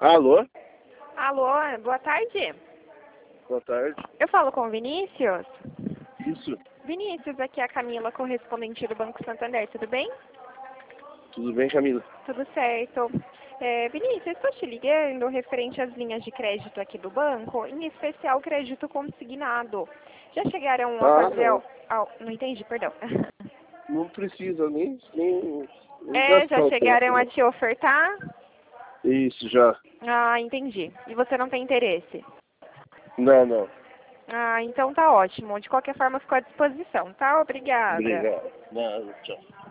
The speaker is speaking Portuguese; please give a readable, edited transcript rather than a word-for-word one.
Alô? Alô, boa tarde. Boa tarde. Eu falo com o Vinícius? Isso. Vinícius, aqui é a Camila, correspondente do Banco Santander, tudo bem? Tudo bem, Camila? Tudo certo. Vinícius, estou te ligando referente às linhas de crédito aqui do banco, em especial crédito consignado. Já chegaram a fazer... Não. Não entendi, perdão. Não precisa nem Já gastar o chegaram a tempo. te ofertar? Isso, já. Ah, entendi. E você não tem interesse? Não. Ah, então tá ótimo. De qualquer forma, ficou à disposição, tá? Obrigada. Obrigado. Nada, tchau.